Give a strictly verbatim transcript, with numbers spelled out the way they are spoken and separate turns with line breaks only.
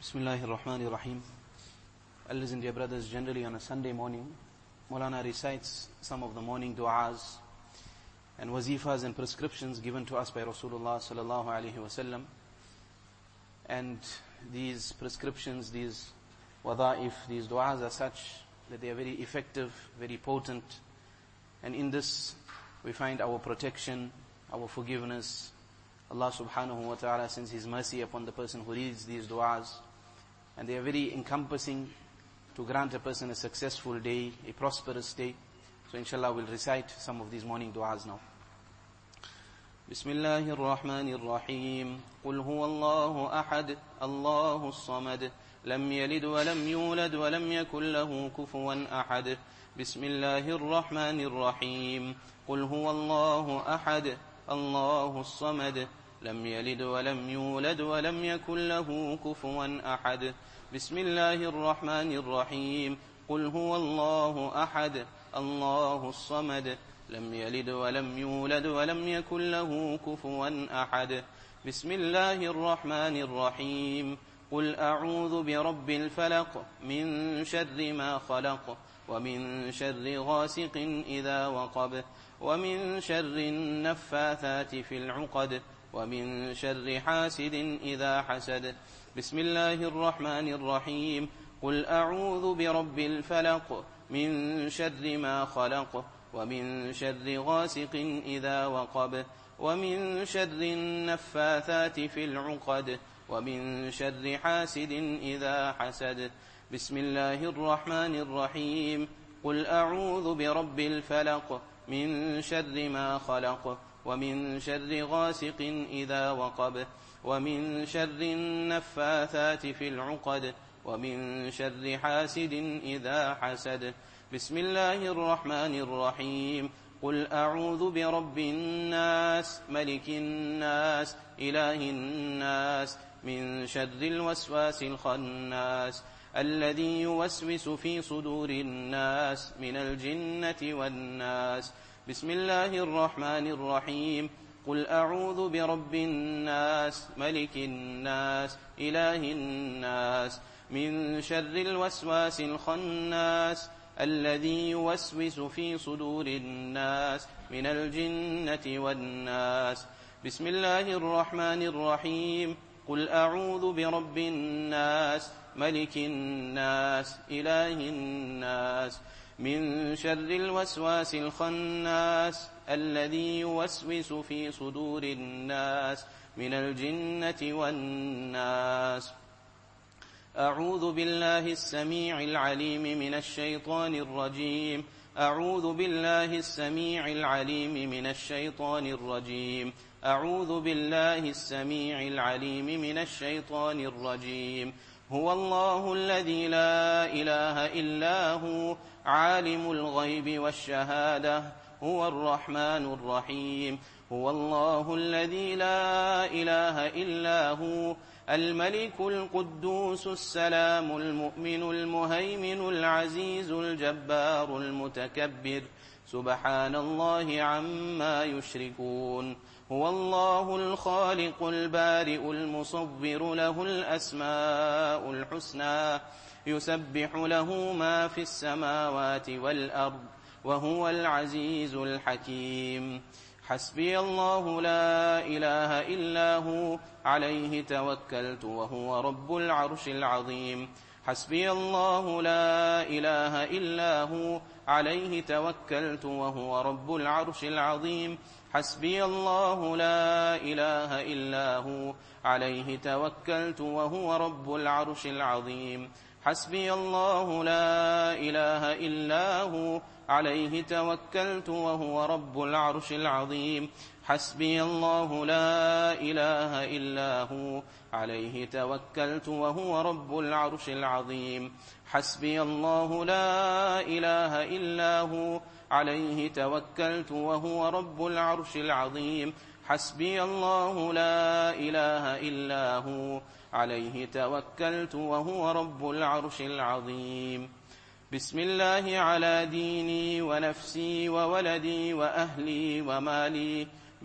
Bismillahirrahmanirrahim. Elders and dear brothers, generally on a Sunday morning, Maulana recites some of the morning du'as and wazifas and prescriptions given to us by Rasulullah sallallahu alaihi wasallam. And these prescriptions, these wada'if, these du'as are such that they are very effective, very potent. And in this we find our protection, our forgiveness. Allah subhanahu wa ta'ala sends His mercy upon the person who reads these du'as. And they are very encompassing to grant a person a successful day, a prosperous day. So inshallah we'll recite some of these morning du'as now. Bismillahir Rahmanir Rahim. Qul huwa Allahu ahad, Allahus samad, lam yalid wa lam yulad wa lam yakul lahu kufuwan ahad. Bismillahir Rahmanir Rahim. Qul huwa Allahu ahad, Allahus samad, لم يلد ولم يولد ولم يكن له كفوا أحد. بسم الله الرحمن الرحيم. قل هو الله أحد الله الصمد لم يلد ولم يولد ولم يكن له كفوا أحد. بسم الله الرحمن الرحيم. قل أعوذ برب الفلق من شر ما خلق ومن شر غاسق إذا وقب ومن شر النفاثات في العقد ومن شر حاسد إذا حسد. بسم الله الرحمن الرحيم. قل أعوذ برب الفلق من شر ما خلق ومن شر غاسق إذا وقب ومن شر النفاثات في العقد ومن شر حاسد إذا حسد. بسم الله الرحمن الرحيم. قل أعوذ برب الفلق من شر ما خلق ومن شر غاسق إذا وقب ومن شر النفاثات في العقد ومن شر حاسد إذا حسد. بسم الله الرحمن الرحيم. قل أعوذ برب الناس ملك الناس إله الناس من شر الوسواس الخناس الذي يوسوس في صدور الناس من الجنة والناس. بسم الله الرحمن الرحيم. قل أعوذ برب الناس ملك الناس إله الناس من شر الوسواس الخناس الذي يوسوس في صدور الناس من الجنة والناس. بسم الله الرحمن الرحيم. قل أعوذ برب الناس ملك الناس إله الناس من شر الوسواس الخناس الذي يوسوس في صدور الناس من الجنة والناس. أعوذ بالله السميع العليم من الشيطان الرجيم. أعوذ بالله السميع العليم من الشيطان الرجيم. أعوذ بالله السميع العليم من الشيطان الرجيم. هو الله الذي لا إله إلا هو عالم الغيب والشهادة هو الرحمن الرحيم. هو الله الذي لا إله إلا هو الملك القدوس السلام المؤمن المهيمن العزيز الجبار المتكبر سبحان الله عما يشركون. هو الله الخالق البارئ المصور له الأسماء الحسنى يسبح له ما في السماوات والأرض وهو العزيز الحكيم. حسبي الله لا إله إلا هو عليه توكلت وهو رب العرش العظيم. حسبي الله لا إله إلا هو عليه توكلت وهو رب العرش العظيم. حسبي الله لا إله إلا هو عليه توكلت وهو رب العرش العظيم. حسبي الله لا إله إلا هو عليه توكلت وهو رب العرش العظيم. حسبي الله لا إله إلا هو عليه توكلت وهو رب العرش العظيم. حسبي الله لا إله إلا هو عليه توكلت وهو رب العرش العظيم. حسبي الله لا إله إلا هو عليه توكلت وهو رب العرش العظيم. بسم الله على ديني ونفسي وولدي وأهلي ومالي